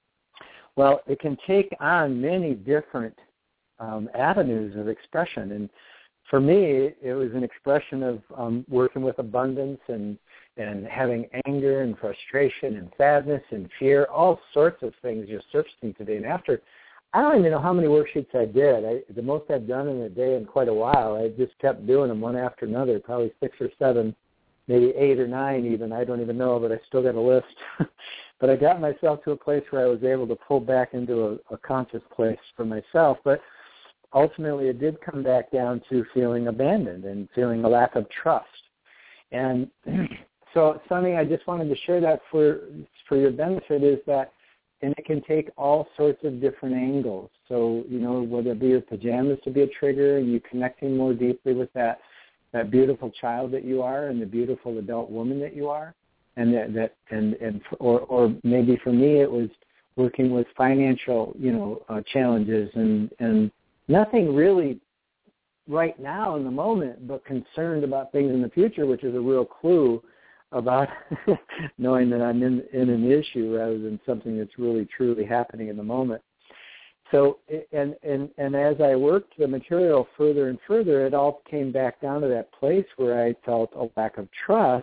Well, it can take on many different um, avenues of expression. And for me, it was an expression of um, working with abundance and, and having anger and frustration and sadness and fear, all sorts of things just surfacing today. And after, I don't even know how many worksheets I did. I, the most I've done in a day in quite a while. I just kept doing them one after another, probably six or seven, maybe eight or nine even. I don't even know, but I still got a list. But I got myself to a place where I was able to pull back into a, a conscious place for myself. But ultimately, it did come back down to feeling abandoned and feeling a lack of trust. And so, Sonny, I just wanted to share that for for your benefit is that, and it can take all sorts of different angles. So, you know, whether it be your pajamas to be a trigger, and you connecting more deeply with that that beautiful child that you are and the beautiful adult woman that you are, and that, that and and or or maybe for me it was working with financial, you know, uh, challenges and and nothing really right now in the moment, but concerned about things in the future, which is a real clue about knowing that I'm in, in an issue rather than something that's really truly happening in the moment. So, and, and, and as I worked the material further and further, it all came back down to that place where I felt a lack of trust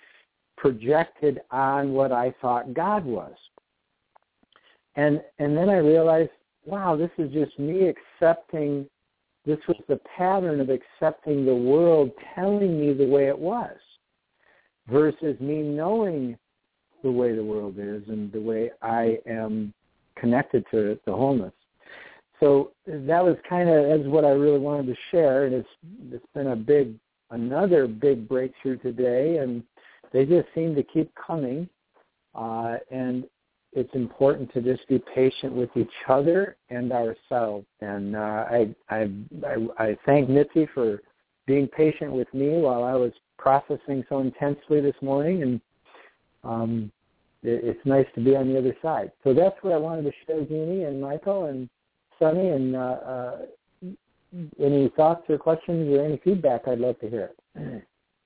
projected on what I thought God was. And and then I realized, wow, this is just me accepting, this was the pattern of accepting the world telling me the way it was versus me knowing the way the world is and the way I am connected to it, the wholeness. So that was kind of as what I really wanted to share, and it's it's been a big, another big breakthrough today, and they just seem to keep coming, uh, and it's important to just be patient with each other and ourselves. And uh, I, I I I thank Mitzi for being patient with me while I was processing so intensely this morning, and um, it, it's nice to be on the other side. So that's what I wanted to share, Jeannie and Michael and Sonny. And uh, uh, any thoughts or questions or any feedback, I'd love to hear it.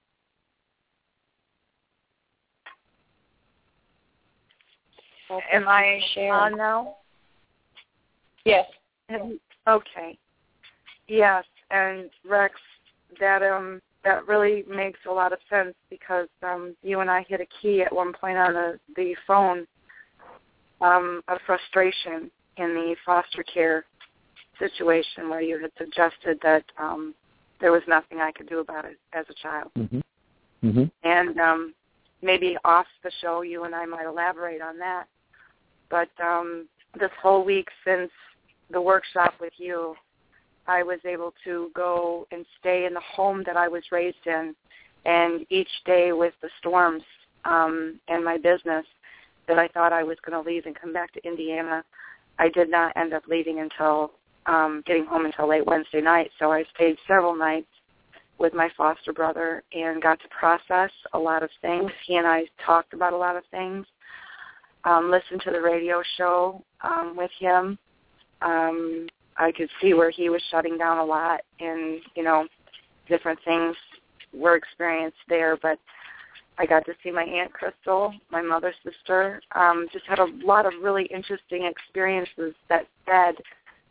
Am I on now? Yes. Okay. Yes, and Rex, that um that really makes a lot of sense because um you and I hit a key at one point on the, the phone um of frustration in the foster care situation where you had suggested that um there was nothing I could do about it as a child. Mm-hmm. Mm-hmm. And um maybe off the show you and I might elaborate on that. But um, this whole week since the workshop with you, I was able to go and stay in the home that I was raised in. And each day with the storms um, and my business that I thought I was going to leave and come back to Indiana, I did not end up leaving until um, getting home until late Wednesday night. So I stayed several nights with my foster brother and got to process a lot of things. He and I talked about a lot of things. Um, listened to the radio show um, with him. Um, I could see where he was shutting down a lot, and you know, different things were experienced there. But I got to see my Aunt Crystal, my mother's sister. Um, just had a lot of really interesting experiences that fed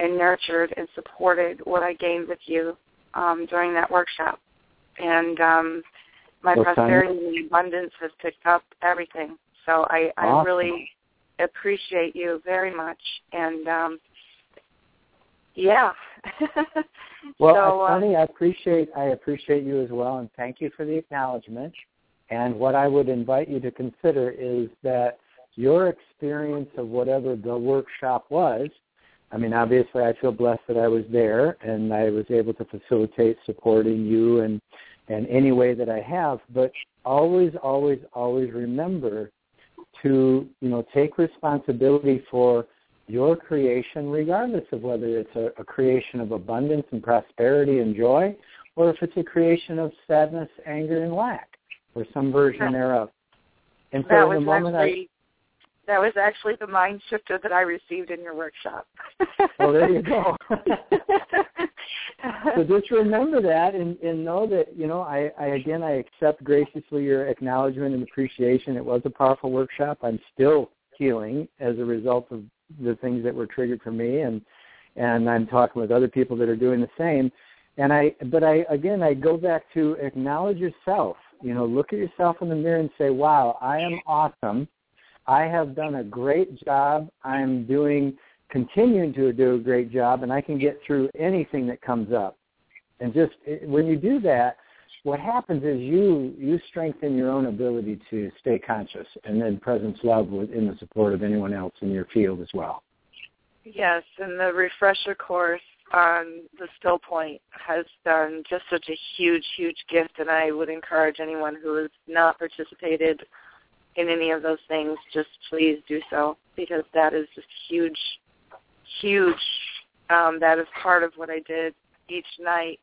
and nurtured and supported what I gained with you um, during that workshop. And um, my well, prosperity and abundance has picked up everything. So I, I awesome. really appreciate you very much. And, um, yeah. Well, so, Sonny, um, I appreciate I appreciate you as well, and thank you for the acknowledgement. And what I would invite you to consider is that your experience of whatever the workshop was, I mean, obviously I feel blessed that I was there and I was able to facilitate supporting you and, and any way that I have, but always, always, always remember to, you know, take responsibility for your creation, regardless of whether it's a, a creation of abundance and prosperity and joy, or if it's a creation of sadness, anger, and lack, or some version thereof. And so that in was the moment actually, that was actually the mind shifter that I received in your workshop. Oh, there you go. So just remember that and, and know that, you know, I, I, again, I accept graciously your acknowledgement and appreciation. It was a powerful workshop. I'm still healing as a result of the things that were triggered for me, and and I'm talking with other people that are doing the same. And I, but I, again, I go back to acknowledge yourself. You know, look at yourself in the mirror and say, wow, I am awesome. I have done a great job. I'm doing, continuing to do a great job, and I can get through anything that comes up. And just when you do that, what happens is you you strengthen your own ability to stay conscious and then presence love in the support of anyone else in your field as well. Yes, and the refresher course on the Still Point has done just such a huge, huge gift, and I would encourage anyone who has not participated in any of those things, just please do so, because that is just huge, huge. Um, that is part of what I did each night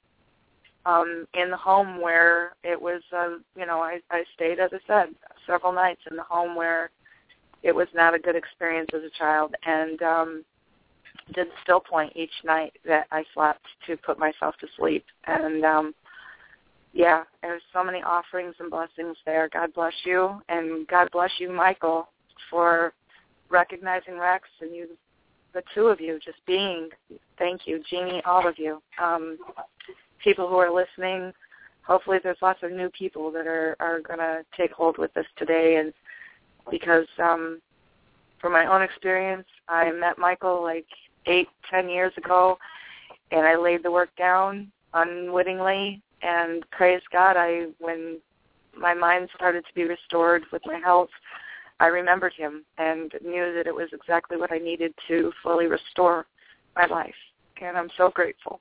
um, in the home where it was, uh, you know, I, I stayed, as I said, several nights in the home where it was not a good experience as a child, and um, did Still Point each night that I slept to put myself to sleep. And, um, yeah, there's so many offerings and blessings there. God bless you, and God bless you, Michael, for recognizing Rex and you, the two of you, just being. Thank you, Jeannie, all of you. Um, people who are listening, hopefully there's lots of new people that are, are going to take hold with this today, and because um, from my own experience, I met Michael like eight, ten years ago, and I laid the work down unwittingly, and praise God, I when my mind started to be restored with my health, I remembered him and knew that it was exactly what I needed to fully restore my life, and I'm so grateful.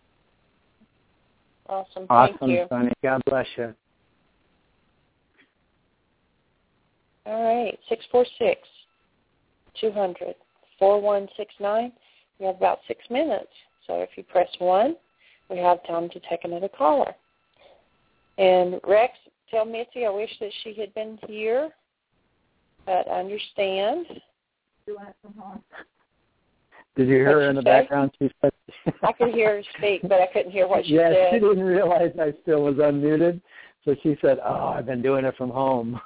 Awesome. Awesome, Thank you. Sonny. God bless you. All right, six four six, two hundred, four one six nine. We have about six minutes, so if you press one, we have time to take another caller. And Rex, tell Mitzi I wish that she had been here, but I understand. Did you hear What'd her in she the say? background? She said, I could hear her speak, but I couldn't hear what she yeah, said. she didn't realize I still was unmuted, so she said, oh, I've been doing it from home.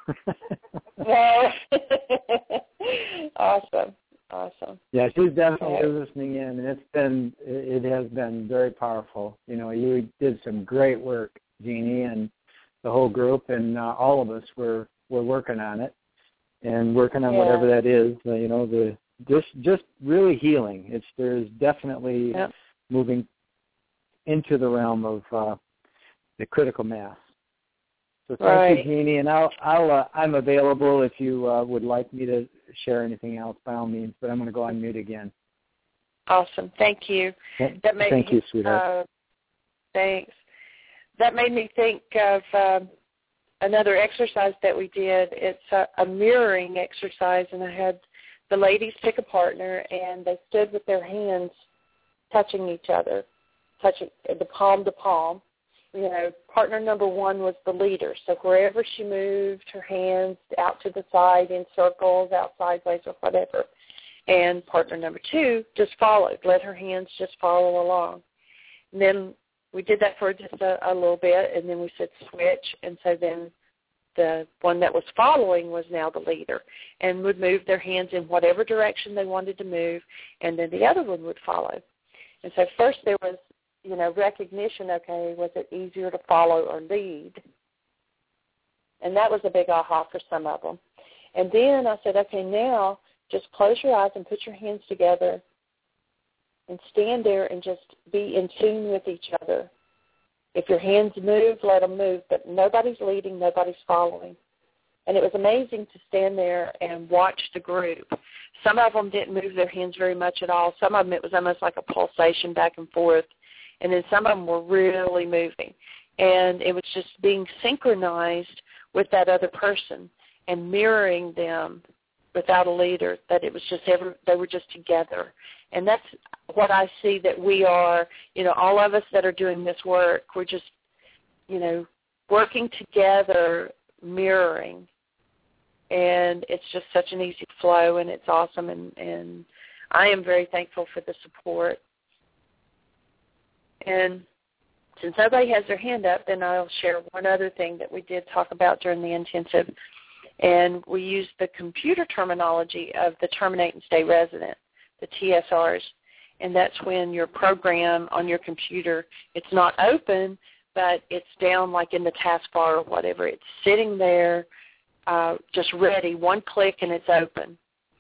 Awesome. Awesome. Yeah, she's definitely Okay. listening in, and it's been, it has been very powerful. You know, you did some great work, Jeannie, and the whole group, and uh, all of us were, were working on it and working on Yeah. whatever that is. Uh, you know, the just just really healing. It's there's definitely Yep. moving into the realm of uh, the critical mass. So thank Right. you, Jeannie, and I'll, I'll uh, I'm available if you uh, would like me to share anything else, by all means. But I'm going to go on mute again. Awesome. Thank you. That made Thank me, you, sweetheart. Uh, thanks. That made me think of um, another exercise that we did. It's a, a mirroring exercise, and I had the ladies pick a partner, and they stood with their hands touching each other, touching the palm to palm. You know, partner number one was the leader. So wherever she moved, her hands out to the side in circles, out sideways or whatever. And partner number two just followed, let her hands just follow along. And then we did that for just a, a little bit, and then we said switch. And so then the one that was following was now the leader and would move their hands in whatever direction they wanted to move, and then the other one would follow. And so first there was, you know, recognition, okay, was it easier to follow or lead? And that was a big aha for some of them. And then I said, okay, now just close your eyes and put your hands together and stand there and just be in tune with each other. If your hands move, let them move, but nobody's leading, nobody's following. And it was amazing to stand there and watch the group. Some of them didn't move their hands very much at all. Some of them, it was almost like a pulsation back and forth. And then some of them were really moving. And it was just being synchronized with that other person and mirroring them without a leader, that it was just every, they were just together. And that's what I see that we are, you know, all of us that are doing this work, we're just, you know, working together, mirroring. And it's just such an easy flow, and it's awesome, and, and I am very thankful for the support. And since nobody has their hand up, then I'll share one other thing that we did talk about during the intensive, and we used the computer terminology of the Terminate and Stay Resident, the T S Rs, and that's when your program on your computer, it's not open, but it's down like in the taskbar or whatever. It's sitting there uh, just ready, one click, and it's open.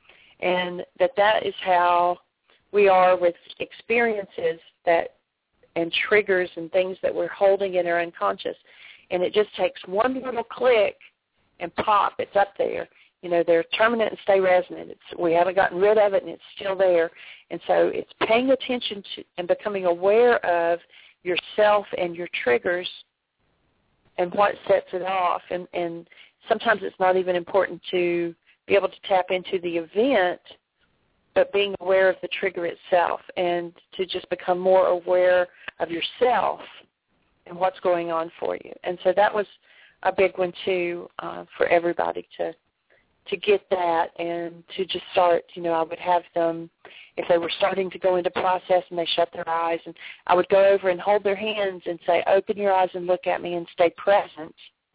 And that that is how we are with experiences that and triggers and things that we're holding in our unconscious. And it just takes one little click and pop, it's up there. You know, they're terminate and stay resonant. It's, we haven't gotten rid of it, and it's still there. And so it's paying attention to and becoming aware of yourself and your triggers and what sets it off. And, and sometimes it's not even important to be able to tap into the event, but being aware of the trigger itself and to just become more aware of yourself and what's going on for you. And so that was a big one, too, uh, for everybody to to get that and to just start. You know, I would have them, if they were starting to go into process and they shut their eyes, and I would go over and hold their hands and say, open your eyes and look at me and stay present.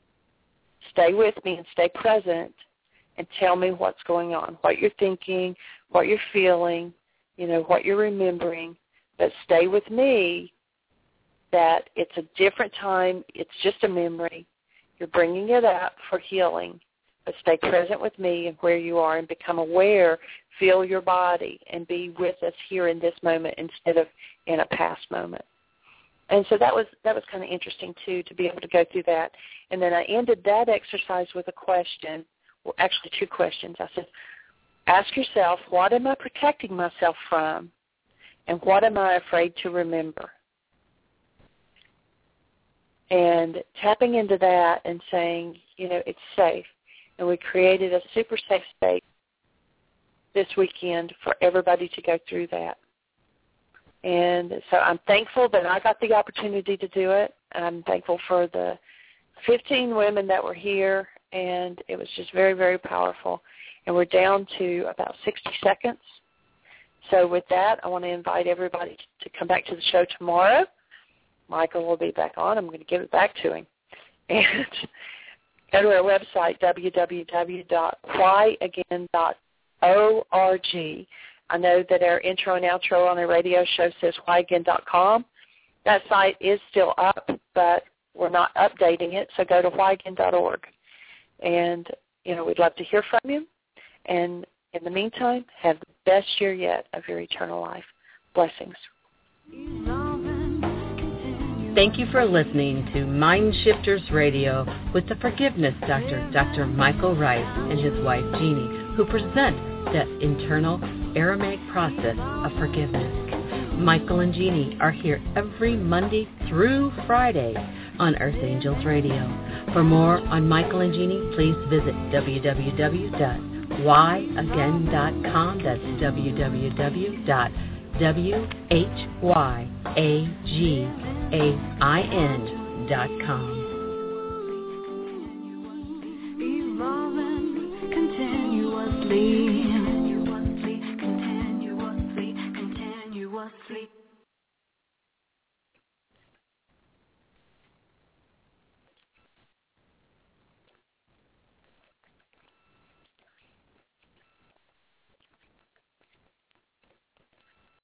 Stay with me and stay present and tell me what's going on, what you're thinking, what you're feeling, you know, what you're remembering, but stay with me that it's a different time, it's just a memory. You're bringing it up for healing, but stay present with me and where you are and become aware, feel your body, and be with us here in this moment instead of in a past moment. And so that was that was kind of interesting, too, to be able to go through that. And then I ended that exercise with a question, well, actually two questions. I said, ask yourself, what am I protecting myself from, and what am I afraid to remember? And tapping into that and saying, you know, it's safe. And we created a super safe space this weekend for everybody to go through that. And so I'm thankful that I got the opportunity to do it. I'm thankful for the fifteen women that were here, and it was just very, very powerful. And we're down to about sixty seconds. So with that, I want to invite everybody to come back to the show tomorrow. Michael will be back on. I'm going to give it back to him. And go to our website, w w w dot why again dot org. I know that our intro and outro on our radio show says why again dot com. That site is still up, but we're not updating it, so go to why again dot org. And, you know, we'd love to hear from you. And in the meantime, have the best year yet of your eternal life. Blessings. Thank you for listening to Mind Shifters Radio with the Forgiveness Doctor, Doctor Michael Rice, and his wife, Jeanie, who present the internal Aramaic process of forgiveness. Michael and Jeanie are here every Monday through Friday on Earth Angels Radio. For more on Michael and Jeanie, please visit w w w dot why again dot com. That's w w w dot w h y a g a i n dot com.